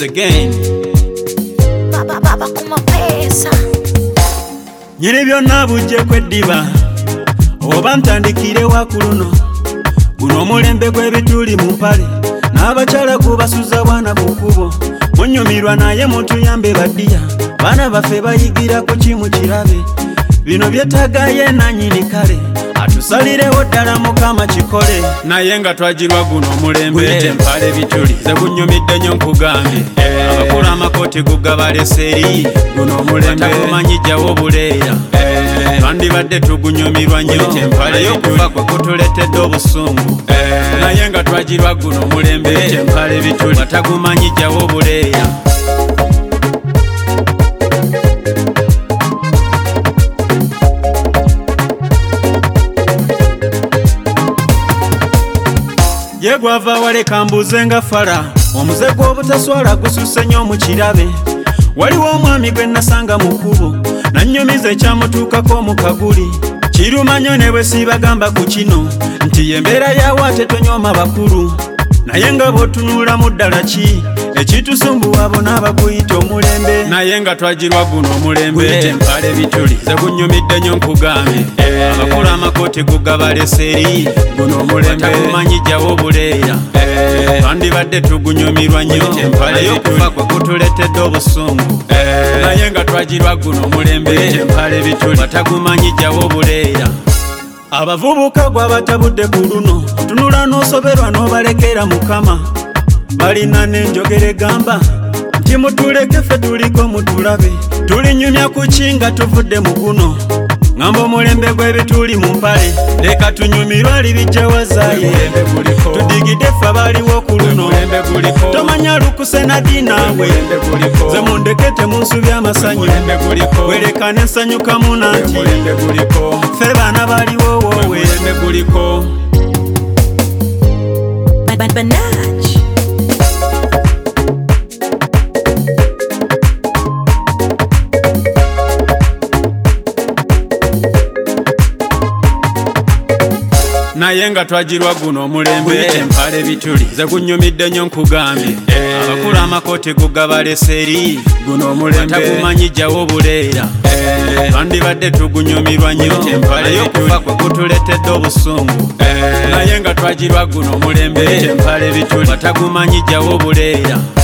again. Baba kuma pesa. Nyiri byonna bujje kweddiba oba ntandikire wakuluno guno omulembe gw'ebituli mu mpale n'abakyala kubasuza bwana ku kkubo munyumirwa naye mutuyambe baddiya baana baffe bayigira ku kimu kirabe bino byetagaye nanyini kale atusalirewo ddala mukama kikole naye nga twagirwa guno omulembe empale bituli ze gunyumidde nnyo nkugambye abakulu amakooti gugabalese eri guno omulembe tagumanyijawo obuleera twandibadde tugunyumirwa nnyo naye okufa kwe kutuletedde obusungu naye nga twagirwa guno omulembe empale bituli batagumanyijawo obuleera ye gwava waleka mbuze nga fala omuze gw'obutaswala gususe nnyo mu kirabe waliwo omwami gwe nasanga mu kkubo nannyumiza ekyamutuukako mu kaguli kiruma nnyo ne bwe siibagamba ku kino nti y'embeera yawo ate tonyooma bakulu naye nga bw'otunuulamu ddala ki ekitusumbuwa bona abaguyita omulembe naye nga twagirwa guno omulembe empale bituli ze gunyumidde nnyo nkugambye abakulu amakooti gugabalese eri guno omulembe tagumanyijawo obuleera twandibadde tugunyumirwa nnyo naye okufa kwe kutuletedde obusungu naye nga twagirwa guno omulembe empale bituli batagumanyijawo obuleera abavubuka gwabatabudde ku luno tunula n'osoberwa n'obalekera mukama balina n'enjogera egamba nti mutuleke ffe tuliko mutulabe tulinyumya ku ki nga tuvudde mu guno ŋŋamba omulembe gw'ebituli mu mpale leka tunyumirwa libijjawazaaye tudigidde ffe abaliwo ku luno tomanya lukuse nadinaabwe ze mundeke temunsubya amasanyu weleka nensanyukamu nanti ffe baana baliwo woowe Banach. naye nga twagirwa guno omulembe empale bituli ze gunyumidde nnyo nkugambye abakulu amakooti gugabalese eri guno omulembe tagumanyijawo obuleera twandibadde tugunyumirwa nnyo naye okufa kwe kutuletedde obusungu naye nga twagirwa guno omulembe empale bituli batagumanyijawo obuleera